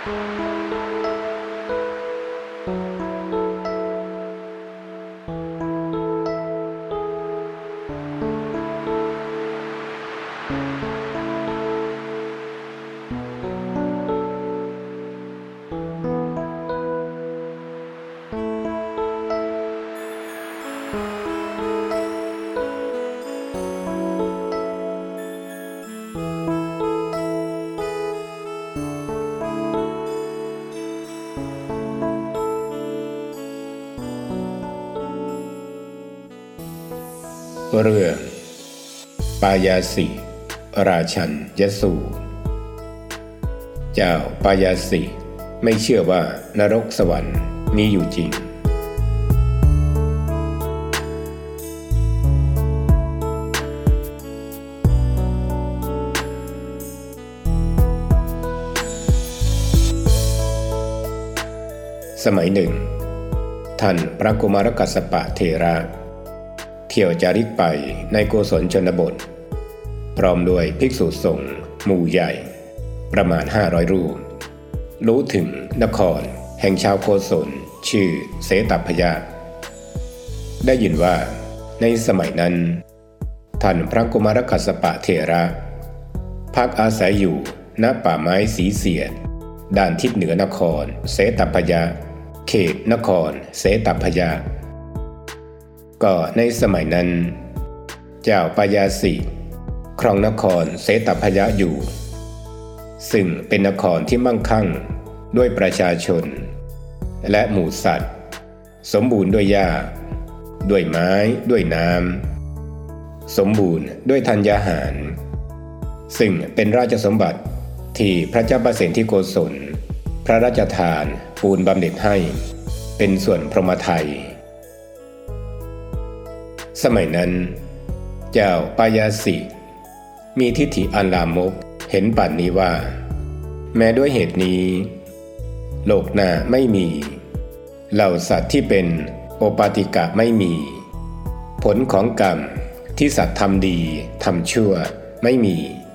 เรื่องปายาสิราชัญยสูตรเจ้าปายาสิไม่เชื่อว่านรกสวรรค์มีอยู่จริงสมัยหนึ่งท่านพระกุมารกัสสปะเถระเที่ยวจาริกไปในโกศลชนบทพร้อมด้วยภิกษุสงฆ์หมู่ใหญ่ประมาณ500 รูปรู้ถึงนครแห่งชาวโกศลชื่อเสตพยะได้ยินว่าในสมัยนั้นท่านพระกุมารกัสสปะเถระพักอาศัยอยู่ณป่าไม้สีเสียดด้านทิศเหนือนครเสตพยะเขตนครเสตพยะก็ในสมัยนั้นเจ้าปายาสิครองนครเสตพยะอยู่ซึ่งเป็นนครที่มั่งคั่งด้วยประชาชนและหมู่สัตว์สมบูรณ์ด้วยหญ้าด้วยไม้ด้วยน้ำสมบูรณ์ด้วยธัญญาหารซึ่งเป็นราชสมบัติที่พระเจ้าประสิทธิโกศลพระราชทานปูนบำเหน็จให้เป็นส่วนพรหมทัยสมัยนั้นเจ้าปายาสิมีทิฏฐิอันลามกเห็นป่านนี้ว่าแม้ด้วยเหตุนี้โลกหน้าไม่มีเหล่าสัตว์ที่เป็นโอปาติกะไม่มีผลของกรรมที่สัตว์ทำดีทำชั่วไม่มี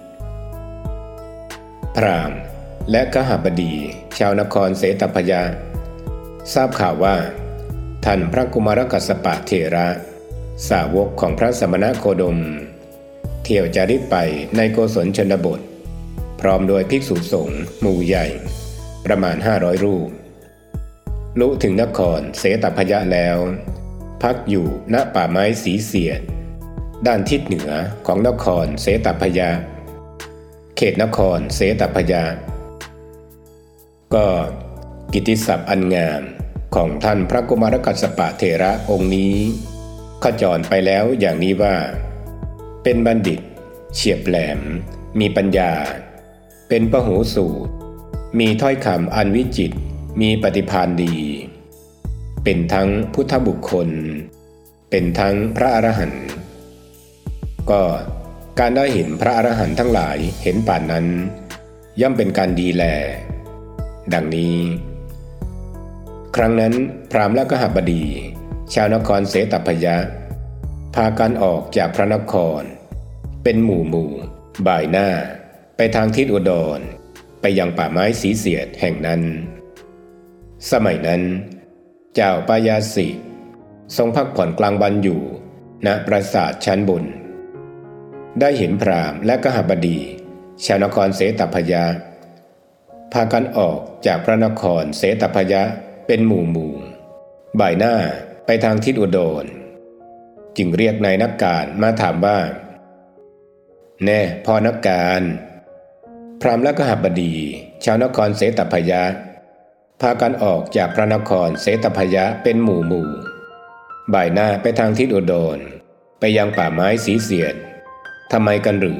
พราหมณ์และกหบดีชาวนครเสตพยะทราบข่าวว่าท่านพระกุมารกัสสปะเถระสาวกของพระสมณโคดมเที่ยวจาริกไปในโกศลชนบทพร้อมโดยภิกษุสงฆ์หมู่ใหญ่ประมาณ500 รูปลุถึงนครเสตพยะแล้วพักอยู่ณป่าไม้สีเสียดด้านทิศเหนือของนครเสตพยะเขตนครเสตพยะก็กิตติศัพท์อันงามของท่านพระกุมารกัสสปะเถระองค์นี้ขจรไปแล้วอย่างนี้ว่าเป็นบัณฑิตเฉียบแหลมมีปัญญาเป็นพหูสูตรมีถ้อยคำอันวิจิตรมีปฏิภาณดีเป็นทั้งพุทธบุคคลเป็นทั้งพระอรหันต์ก็การได้เห็นพระอรหันต์ทั้งหลายเห็นป่านนั้นย่อมเป็นการดีแลดังนี้ครั้งนั้นพราหมณ์และกหบดีชาวนครเสตพยะพากันออกจากพระนครเป็นหมู่บ่ายหน้าไปทางทิศอุดรไปยังป่าไม้สีเสียดแห่งนั้นสมัยนั้นเจ้าปายาสิทรงพักผ่อนกลางวันอยู่ณปราสาทชั้นบนได้เห็นพราหมณ์และกหบดีชาวนครเสตพยะพากันออกจากพระนครเสตพยะเป็นหมู่บ่ายหน้าไปทางทิศอุดรจึงเรียกนายนักการมาถามว่าแน่พ่อนักการพราหมณ์และกหบดีชาวนครเสตพยะพากันออกจากพระนครเสตพยะเป็นหมู่บ่ายหน้าไปทางทิศอุดรไปยังป่าไม้สีเสียดทำไมกันหรื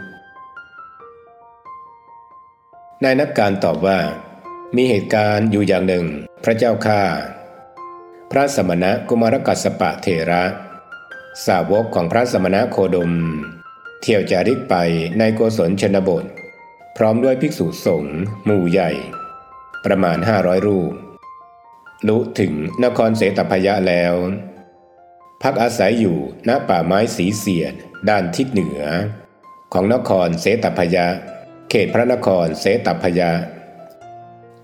อนายนักการตอบว่ามีเหตุการณ์อยู่อย่างหนึ่งพระเจ้าข้าพระสมณกุมารกัสสปะเถระสาวกของพระสมณโคดมเที่ยวจาริกไปในโกศลชนบทพร้อมด้วยภิกษุสงฆ์หมู่ใหญ่ประมาณ500 รูปลุถึงนครเสตพยะแล้วพักอาศัยอยู่ณป่าไม้สีเสียดด้านทิศเหนือของนครเสตพยะเขตพระนครเสตพยะ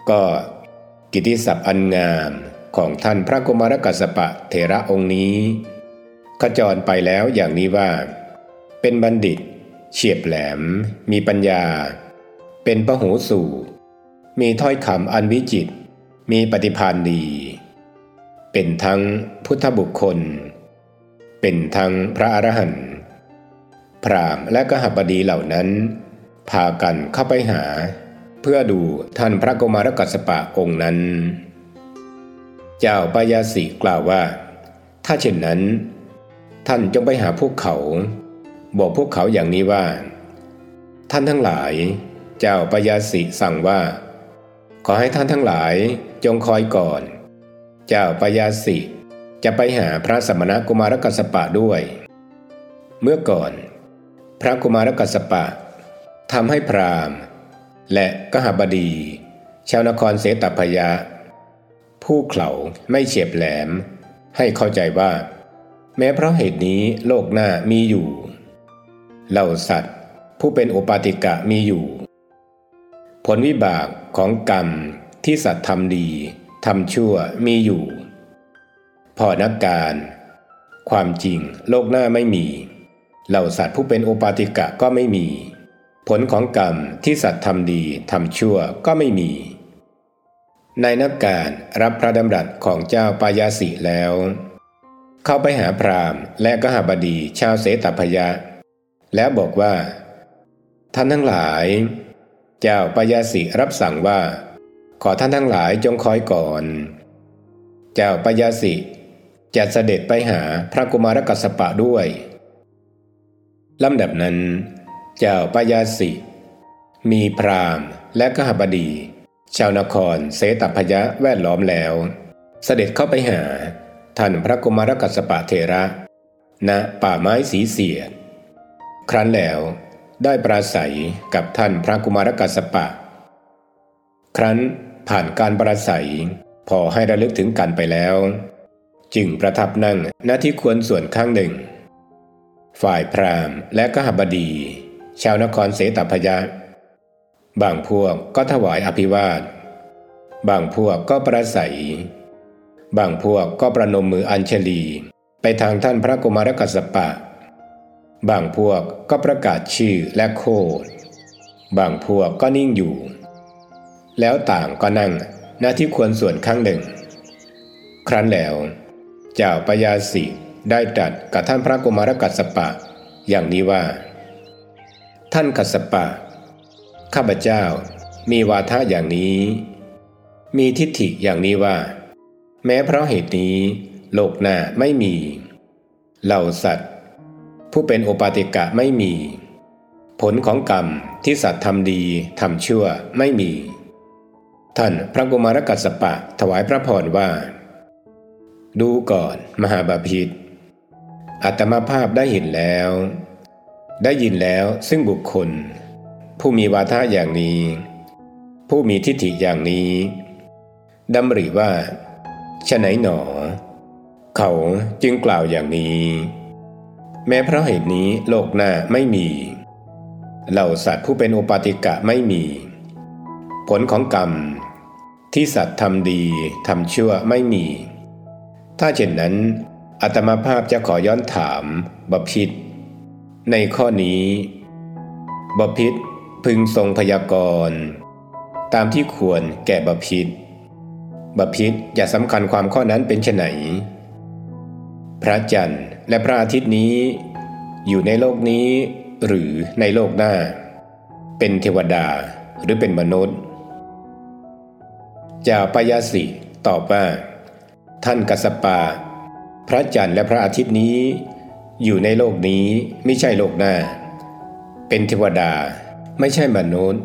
ก็กิตติศัพท์อันงามของท่านพระกุมารกัสสปะเถระองค์นี้ขจรไปแล้วอย่างนี้ว่าเป็นบัณฑิตเฉียบแหลมมีปัญญาเป็นพหูสูตรมีถ้อยคำอันวิจิตรมีปฏิภาณดีเป็นทั้งพุทธบุคคลเป็นทั้งพระอรหันต์พราหมณ์และกหบดีเหล่านั้นพากันเข้าไปหาเพื่อดูท่านพระกุมารกัสสปะองค์นั้นเจ้าปายาสิกล่าวว่าถ้าเช่นนั้นท่านจงไปหาพวกเขาบอกพวกเขาอย่างนี้ว่าท่านทั้งหลายเจ้าปายาสิสั่งว่าขอให้ท่านทั้งหลายจงคอยก่อนเจ้าปายาสิจะไปหาพระสมณกุมารกัสสปะด้วยเมื่อก่อนพระกุมารกัสสปะทำให้พราหมณ์และกหบดีชาวนครเสตพยะผู้เขลาไม่เฉียบแหลมให้เข้าใจว่าแม้เพราะเหตุนี้โลกหน้ามีอยู่เหล่าสัตว์ผู้เป็นอุปาติกะมีอยู่ผลวิบากของกรรมที่สัตว์ทำดีทำชั่วมีอยู่พอนักการความจริงโลกหน้าไม่มีเหล่าสัตว์ผู้เป็นอุปาติกะก็ไม่มีผลของกรรมที่สัตว์ทำดีทำชั่วก็ไม่มีในนักการรับพระดำรัสของเจ้าปายาสิแล้วเข้าไปหาพราหมณ์และกหบดีชาวเสตพยะแล้วบอกว่าท่านทั้งหลายเจ้าปายาสิรับสั่งว่าขอท่านทั้งหลายจงคอยก่อนเจ้าปายาสิจะเสด็จไปหาพระกุมารกัสสปะด้วยลำดับนั้นเจ้าปายาสิมีพราหมณ์และกหบดีชาวนครเสตพยะแวดล้อมแล้วเสด็จเข้าไปหาท่านพระกุมารกัสสปะเถระณป่าไม้สีเสียดครั้นแล้วได้ปราศัยกับท่านพระกุมารกัสสปะครั้นผ่านการปราศัยพอให้ระลึกถึงกันไปแล้วจึงประทับนั่งณที่ควรส่วนข้างหนึ่งฝ่ายพราหมณ์และกหบดีชาวนครเสตพยะบางพวกก็ถวายอภิวาทบางพวกก็ปราศัยบางพวกก็ประนมมืออัญชลีไปทางท่านพระกุมารกัสสปะบางพวกก็ประกาศชื่อและโคดบางพวกก็นิ่งอยู่แล้วต่างก็นั่งณที่ควรส่วนข้างหนึ่งครั้นแล้วเจ้าปายาสิได้ตรัสกับท่านพระกุมารกัสสปะอย่างนี้ว่าท่านกัสสปะข้าพเจ้ามีวาทะอย่างนี้มีทิฏฐิอย่างนี้ว่าแม้เพราะเหตุนี้โลกหน้าไม่มีเหล่าสัตว์ผู้เป็นโอปาติกะไม่มีผลของกรรมที่สัตว์ทำดีทำชั่วไม่มีท่านพระกุมารกัสสปะถวายพระพรว่าดูก่อนมหาบาพิตรอาตมาภาพได้เห็นแล้วได้ยินแล้วซึ่งบุคคลผู้มีวาทะอย่างนี้ผู้มีทิฏฐิอย่างนี้ดำริว่าฉะไหนหนอเขาจึงกล่าวอย่างนี้แม้เพราะเหตุนี้โลกหน้าไม่มีเหล่าสัตว์ผู้เป็นโอปาติกะไม่มีผลของกรรมที่สัตว์ทำดีทำชั่วไม่มีถ้าเช่นนั้นอาตมาภาพจะขอย้อนถามบพิตรในข้อนี้บพิตรพึงทรงพยากรณ์ตามที่ควรแก่บพิตรบพิตรอย่าสำคัญความข้อนั้นเป็นไฉนพระจันทร์และพระอาทิตย์นี้อยู่ในโลกนี้หรือในโลกหน้าเป็นเทวดาหรือเป็นมนุษย์เจ้าปายาสิตอบว่าท่านกัสสปะพระจันทร์และพระอาทิตย์นี้อยู่ในโลกนี้ไม่ใช่โลกหน้าเป็นเทวดาไม่ใช่มนุษย์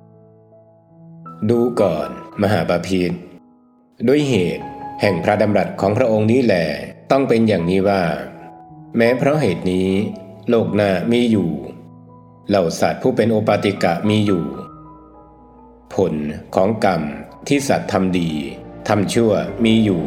ดูก่อนมหาบาพิตรด้วยเหตุแห่งพระดำรัสของพระองค์นี้แหละต้องเป็นอย่างนี้ว่าแม้เพราะเหตุนี้โลกหน้ามีอยู่เหล่าสัตว์ผู้เป็นโอปาติกะมีอยู่ผลของกรรมที่สัตว์ทำดีทำชั่วมีอยู่